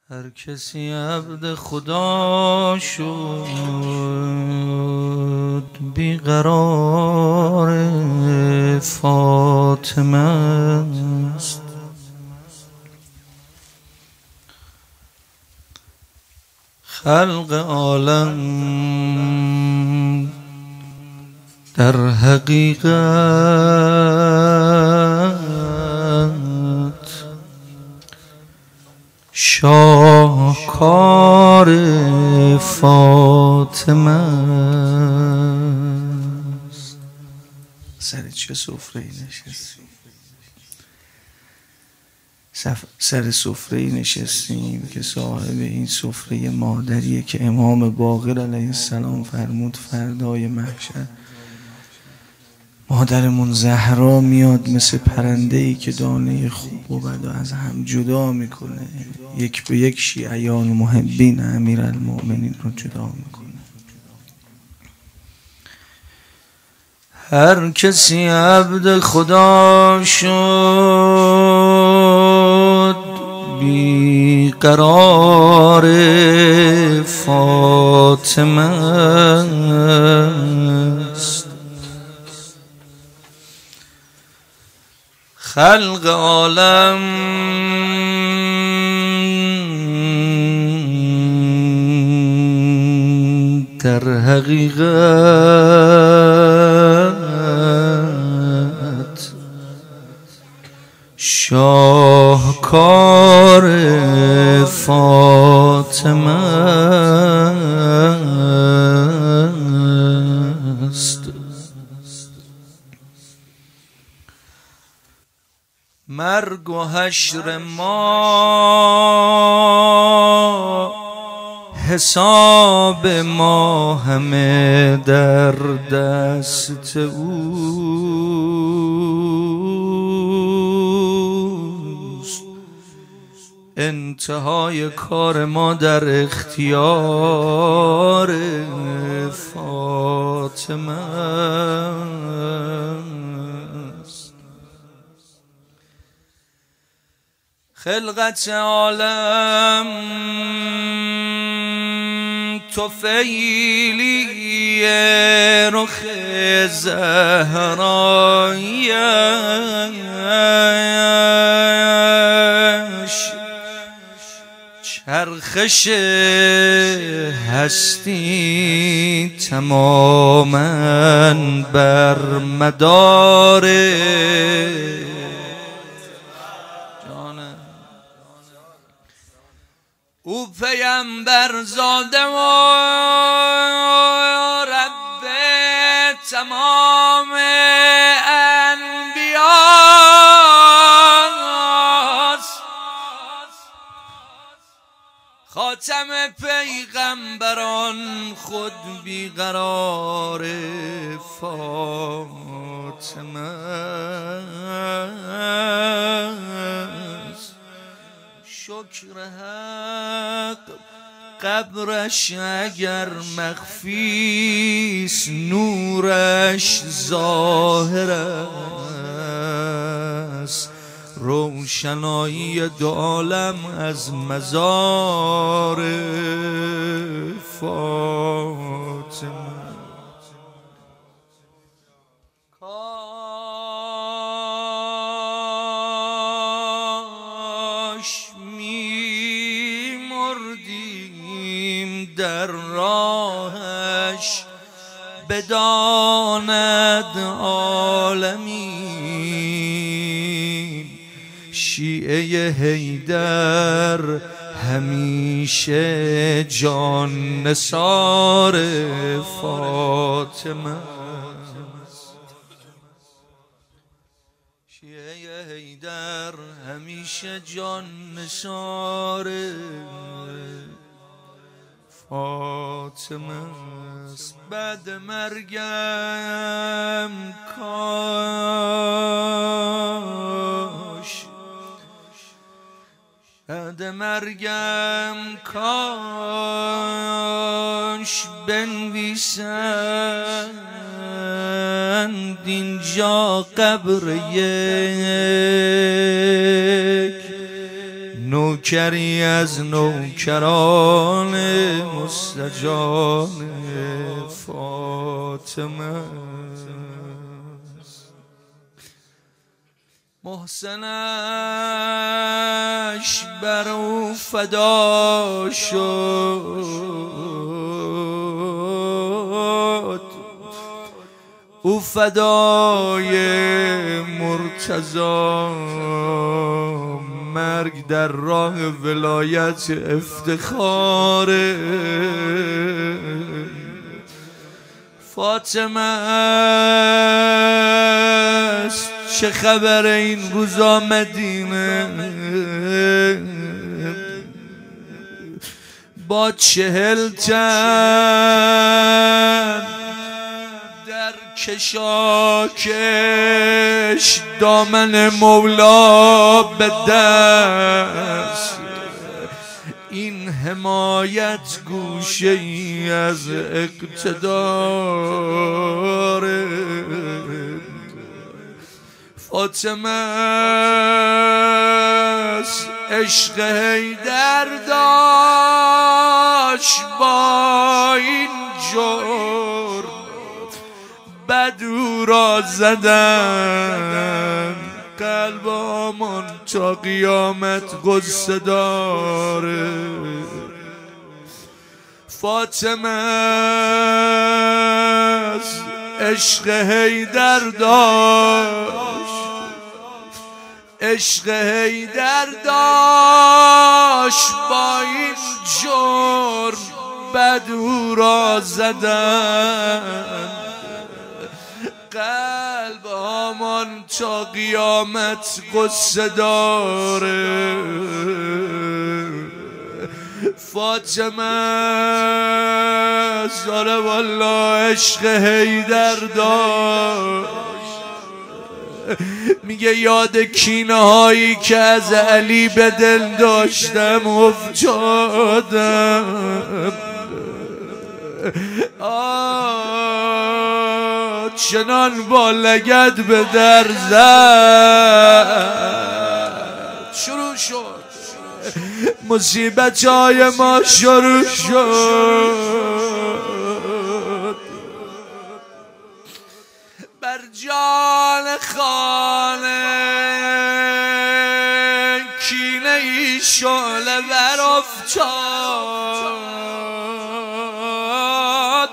هر کسی عبد خدا شد بیقرار فاطمه است. خلق عالم در حقیقت شاهکار فاطمه است. سر چه سفره‌ای نشستیم؟ سر سفره‌ای نشستیم که صاحب این سفره مادریه که امام باقر علیه السلام فرمود فردای محشر مادرمون زهرا میاد مثل پرنده‌ای که دانه خوب و بد از هم جدا میکنه، یک به یک شیعیان و محبین امیرالمؤمنین رو جدا میکنه. هر کسی عبد خدا شد بیقرار فاطمه است. خلق عالم در حقیقت شاهکار فاطمه است. مرگ و حشر ما حساب ما همه در دست اوست. انتهای کار ما در اختیار فاطمه است. خلقت عالم طفیلی رخ زهرایش چرخش هستی تماماً بر مدار او پیمبر زاده و رب تمام انبیاست. خاتم پیغمبران خود بیقرار فاطمه است. شکر حق قبرش اگر مخفیست نورش ظاهر است. روشنایی دو عالم از مزار فاطمه. در راهش بداند عالمی شیعه حیدر همیشه جان نثار فاطمه است. شیعه حیدر همیشه جان نثار فاطمه است. بعد مرگم کاش بنویسند اینجا قبر یک نوک نوکری از نوکران مستجان فاطمه. محسنش بر او فدا شد، او فدای مرتضی، مرگ در راه ولایت افتخار فاطمه است. چه خبر این روزا مدینه؟ با 40 تن در کشاکش دامن مولا به دست، این حمایت گوشه ای از اقتدار فاطمه است. عشق حیدر داشت با این جرم، بد او را زدن، قلب آمان تا قیامت غصه داره. فاطمه است عشق حیدر داشت، عشق حیدر داشت با این جرم، بد او را زدن، قلب آمان تا قیامت غصه داره. فاطمه زاره والا عشق حیدر داشت. میگه یاد کینه هایی که از علی به دل داشتم افتادم، چنان با لگد به در زد. شروع شد مصیبت های ما، شروع شد. بر جان خانه کینه ای شعله بر افتاد،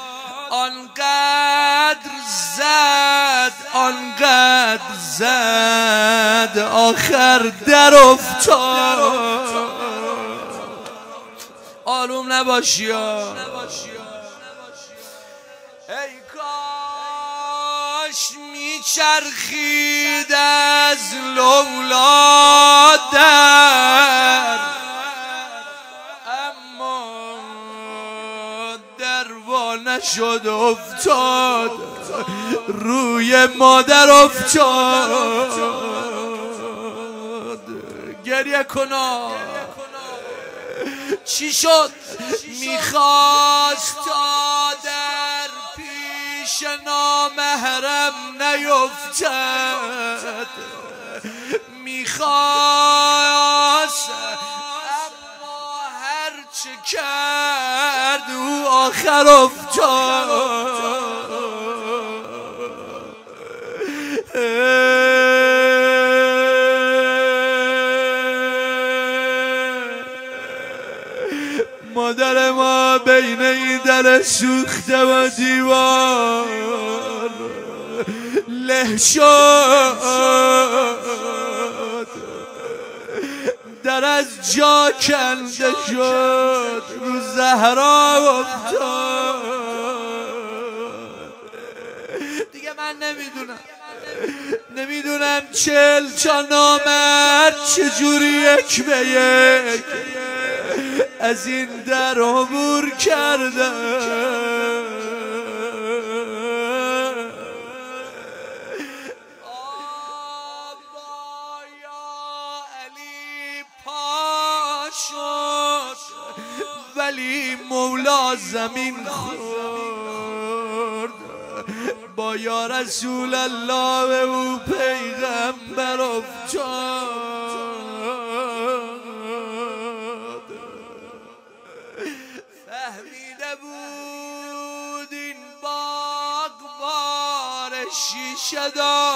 آنقدر زد آنقدر زد، آخر در افتاد. آروم نباشی ها، ای کاش میچرخید از لولا در، اما در وا نشد، افتاد روی مادر افتاد. گریه کنا چی شد؟ میخواست تا در پیش نامحرم نیفتد، میخواست اما هر چه کرد او آخر افتاد. مادر ما بین این در سوخته و دیوار له شد، در از جا کنده شد، رو زهرا افتاد. دیگه من نمیدونم 40 تا نامرد چجوری یک به یک از این در عبور کرده. علی پا شد ولی مولا زمین خورد، با یا رسول الله او پیغمبر افتاد. شیشه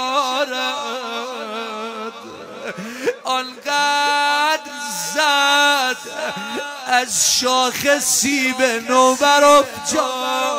دارد آنقدر زد از شاخ سیب نوبر افتاد